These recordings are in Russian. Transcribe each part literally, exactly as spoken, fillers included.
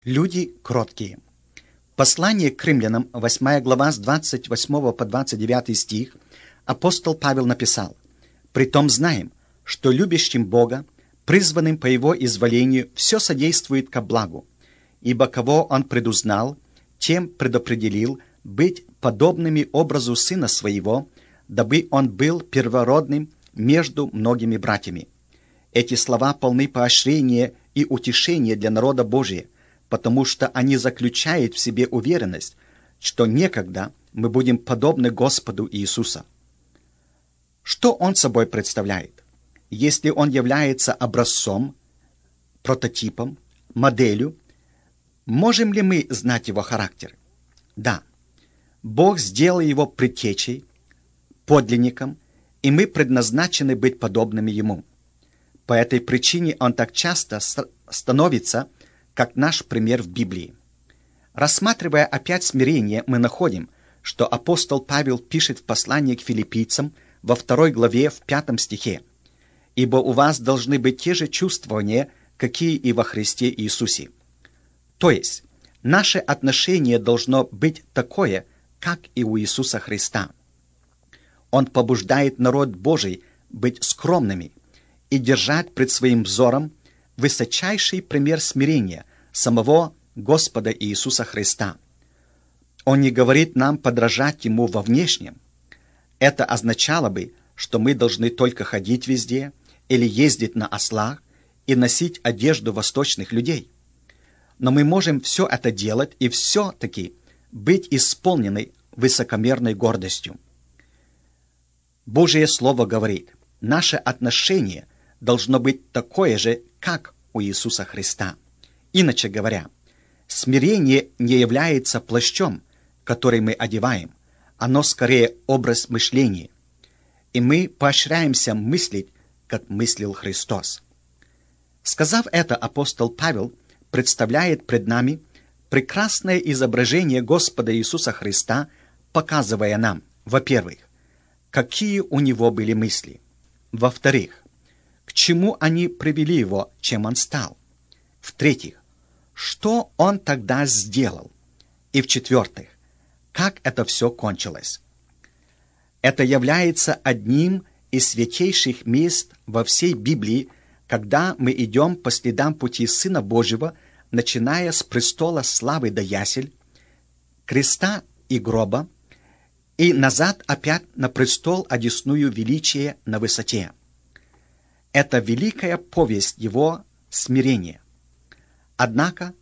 Люди кроткие. Послание к римлянам, восьмая глава, с двадцать восьмого по двадцать девятый стих, апостол Павел написал: «Притом знаем, что любящим Бога, призванным по Его изволению, все содействует ко благу, ибо кого Он предузнал, тем предопределил быть подобными образу Сына Своего, дабы Он был первородным между многими братьями». Эти слова полны поощрения и утешения для народа Божия, потому что они заключают в себе уверенность, что некогда мы будем подобны Господу Иисуса. Что Он собой представляет? Если Он является образцом, прототипом, моделью, можем ли мы знать Его характер? Да. Бог сделал Его предтечей, подлинником, и мы предназначены быть подобными Ему. По этой причине Он так часто становится как наш пример в Библии. Рассматривая опять смирение, мы находим, что апостол Павел пишет в послании к филиппийцам во второй главе в пятом стихе: «Ибо у вас должны быть те же чувствования, какие и во Христе Иисусе». То есть, наше отношение должно быть такое, как и у Иисуса Христа. Он побуждает народ Божий быть скромными и держать пред своим взором высочайший пример смирения самого Господа Иисуса Христа. Он не говорит нам подражать Ему во внешнем. Это означало бы, что мы должны только ходить везде или ездить на ослах и носить одежду восточных людей. Но мы можем все это делать и все-таки быть исполнены высокомерной гордостью. Божие Слово говорит, наше отношение должно быть такое же, как у Иисуса Христа. Иначе говоря, смирение не является плащом, который мы одеваем, оно скорее образ мышления, и мы поощряемся мыслить, как мыслил Христос. Сказав это, апостол Павел представляет пред нами прекрасное изображение Господа Иисуса Христа, показывая нам, во-первых, какие у Него были мысли, во-вторых, к чему они привели Его, чем Он стал, в-третьих, что Он тогда сделал, и в-четвертых, как это все кончилось. Это является одним из святейших мест во всей Библии, когда мы идем по следам пути Сына Божьего, начиная с престола славы до ясель, креста и гроба, и назад опять на престол одесную величия на высоте. Это великая повесть Его смирения. Однако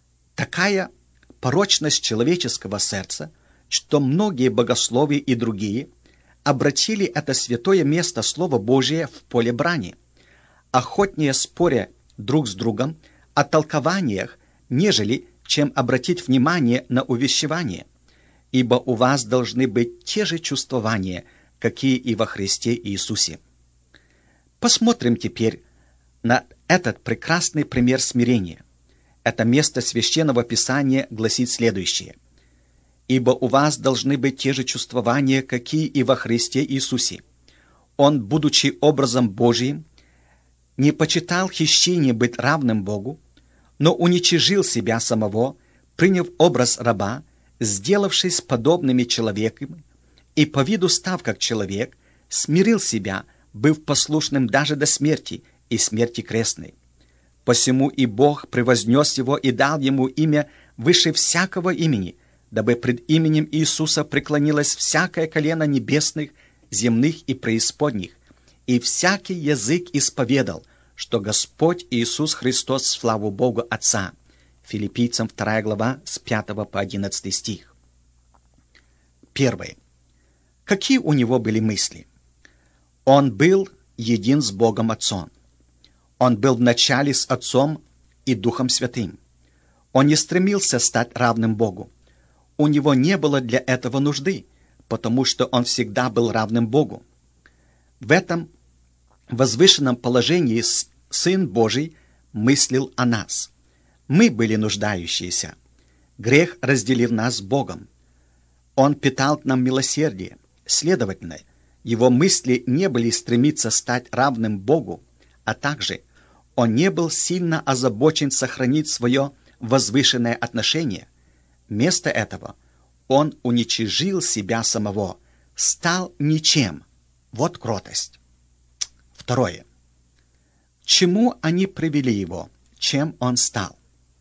такая порочность человеческого сердца, что многие богословы и другие обратили это святое место Слова Божия в поле брани, охотнее споря друг с другом о толкованиях, нежели чем обратить внимание на увещевание, ибо у вас должны быть те же чувствования, какие и во Христе Иисусе. Посмотрим теперь на этот прекрасный пример смирения. Это место Священного Писания гласит следующее: «Ибо у вас должны быть те же чувствования, какие и во Христе Иисусе. Он, будучи образом Божиим, не почитал хищение быть равным Богу, но уничижил себя самого, приняв образ раба, сделавшись подобными человеком, и по виду став как человек, смирил себя, быв послушным даже до смерти и смерти крестной. Посему и Бог превознес его и дал ему имя выше всякого имени, дабы пред именем Иисуса преклонилось всякое колено небесных, земных и преисподних, и всякий язык исповедал, что Господь Иисус Христос славу Богу Отца». Филиппийцам вторая глава с пятого по одиннадцатый стих. Первое. Какие у него были мысли? Он был един с Богом Отцом. Он был вначале с Отцом и Духом Святым. Он не стремился стать равным Богу. У него не было для этого нужды, потому что он всегда был равным Богу. В этом возвышенном положении Сын Божий мыслил о нас. Мы были нуждающиеся. Грех разделил нас с Богом. Он питал к нам милосердие. Следовательно, его мысли не были стремиться стать равным Богу, а также он не был сильно озабочен сохранить свое возвышенное отношение, вместо этого он уничижил себя самого, стал ничем. Вот кротость. Второе. Чему они привели его? Чем он стал?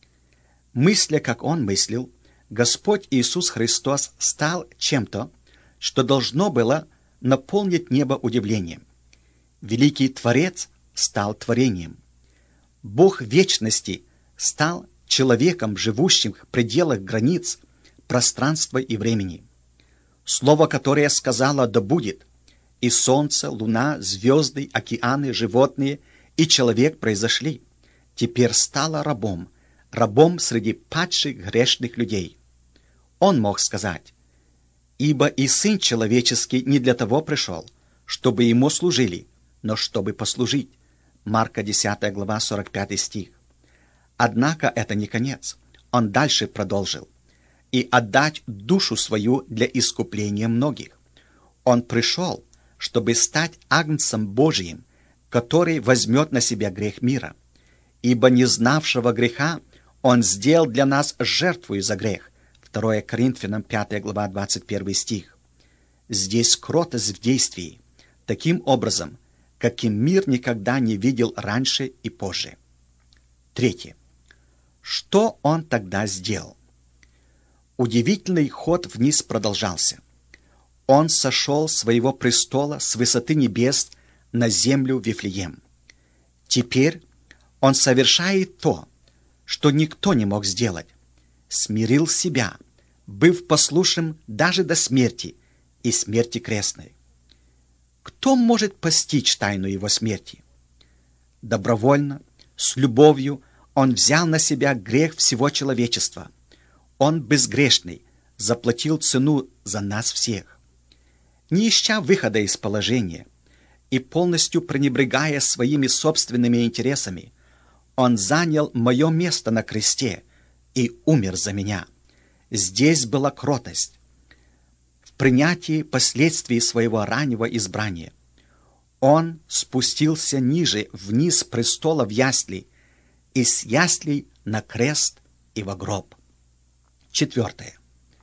Мысля, как он мыслил, Господь Иисус Христос стал чем-то, что должно было наполнить небо удивлением. Великий Творец стал творением. Бог вечности стал человеком, живущим в пределах границ пространства и времени. Слово, которое сказала «да будет», и солнце, луна, звезды, океаны, животные и человек произошли, теперь стало рабом, рабом среди падших грешных людей. Он мог сказать: «Ибо и Сын Человеческий не для того пришел, чтобы Ему служили, но чтобы послужить». Марка десятая глава, сорок пятый стих. Однако это не конец. Он дальше продолжил: «И отдать душу свою для искупления многих». Он пришел, чтобы стать агнцем Божиим, который возьмет на себя грех мира. Ибо не знавшего греха Он сделал для нас жертву за грех. второе Коринфянам пятая глава, двадцать первый стих. Здесь кротость в действии, таким образом, каким мир никогда не видел раньше и позже. Третье. Что он тогда сделал? Удивительный ход вниз продолжался. Он сошел с своего престола с высоты небес на землю Вифлеем. Теперь он совершает то, что никто не мог сделать. Смирил себя, быв послушным даже до смерти и смерти крестной. Кто может постичь тайну его смерти? Добровольно, с любовью он взял на себя грех всего человечества. Он безгрешный, заплатил цену за нас всех. Не ища выхода из положения и полностью пренебрегая своими собственными интересами, он занял мое место на кресте и умер за меня. Здесь была кротость в принятии последствий своего раннего избрания. Он спустился ниже, вниз престола в ясли, и с яслей на крест и во гроб. Четвертое.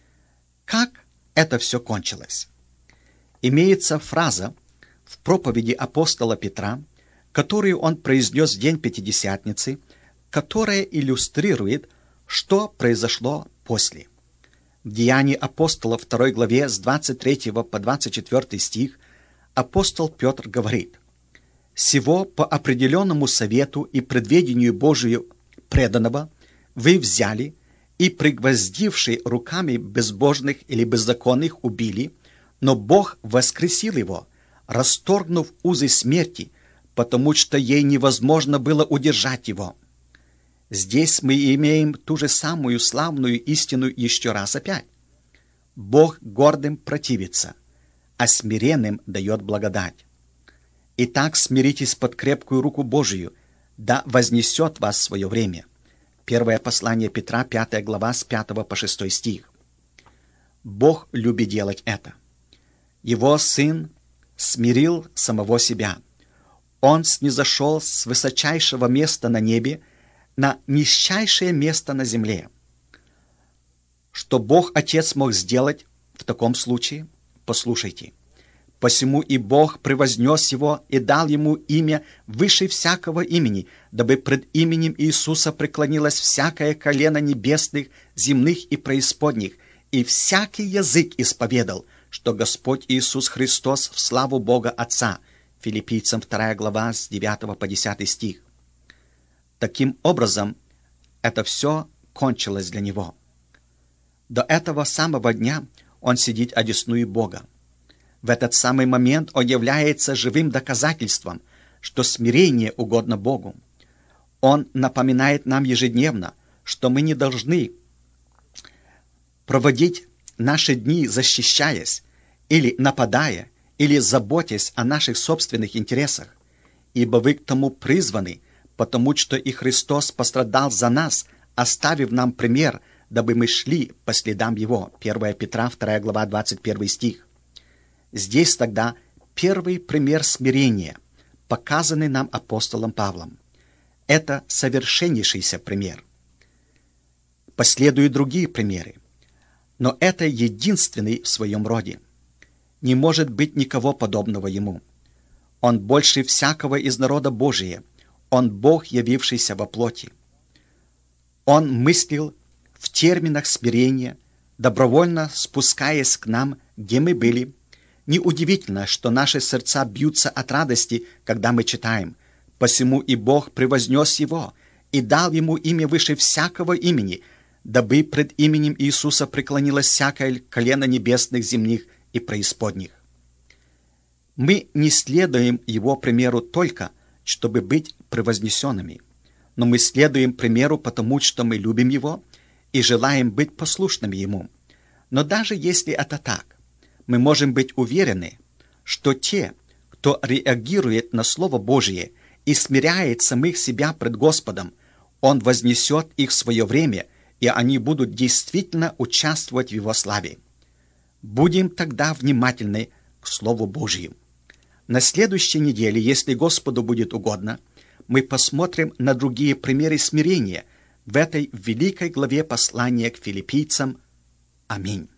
Как это все кончилось? Имеется фраза в проповеди апостола Петра, которую он произнес в день Пятидесятницы, которая иллюстрирует, что произошло после. В Деянии апостола второй главе с двадцать третьего по двадцать четвёртый стих апостол Петр говорит: «Сего по определенному совету и предведению Божию преданного вы взяли и, пригвоздивши руками безбожных или беззаконных, убили, но Бог воскресил его, расторгнув узы смерти, потому что ей невозможно было удержать его». Здесь мы имеем ту же самую славную истину еще раз опять. Бог гордым противится, а смиренным дает благодать. Итак, смиритесь под крепкую руку Божию, да вознесет вас в свое время. Первое послание Петра, пятая глава, с пятого по шестой стих. Бог любит делать это. Его Сын смирил самого себя. Он снизошел с высочайшего места на небе на низчайшее место на земле. Что Бог Отец мог сделать в таком случае? Послушайте. «Посему и Бог превознес его и дал ему имя выше всякого имени, дабы пред именем Иисуса преклонилось всякое колено небесных, земных и преисподних, и всякий язык исповедал, что Господь Иисус Христос в славу Бога Отца». Филиппийцам вторая глава с девятого по десятый стих. Таким образом, это все кончилось для него. До этого самого дня он сидит одесную Бога. В этот самый момент он является живым доказательством, что смирение угодно Богу. Он напоминает нам ежедневно, что мы не должны проводить наши дни, защищаясь, или нападая, или заботясь о наших собственных интересах, ибо вы к тому призваны, потому что и Христос пострадал за нас, оставив нам пример, дабы мы шли по следам Его. первое Петра, вторая глава, двадцать первый стих. Здесь тогда первый пример смирения, показанный нам апостолом Павлом. Это совершеннейшийся пример. Последуют другие примеры. Но это единственный в своем роде. Не может быть никого подобного ему. Он больше всякого из народа Божия. Он Бог, явившийся во плоти. Он мыслил в терминах смирения, добровольно спускаясь к нам, где мы были. Неудивительно, что наши сердца бьются от радости, когда мы читаем: «Посему и Бог превознес его, и дал ему имя выше всякого имени, дабы пред именем Иисуса преклонилось всякое колено небесных, земных и преисподних». Мы не следуем его примеру только, чтобы быть превознесенными, но мы следуем примеру потому, что мы любим его и желаем быть послушными ему. Но даже если это так, мы можем быть уверены, что те, кто реагирует на Слово Божие и смиряет самих себя пред Господом, Он вознесет их в свое время, и они будут действительно участвовать в Его славе. Будем тогда внимательны к Слову Божьему. На следующей неделе, если Господу будет угодно, мы посмотрим на другие примеры смирения в этой великой главе послания к филиппийцам. Аминь.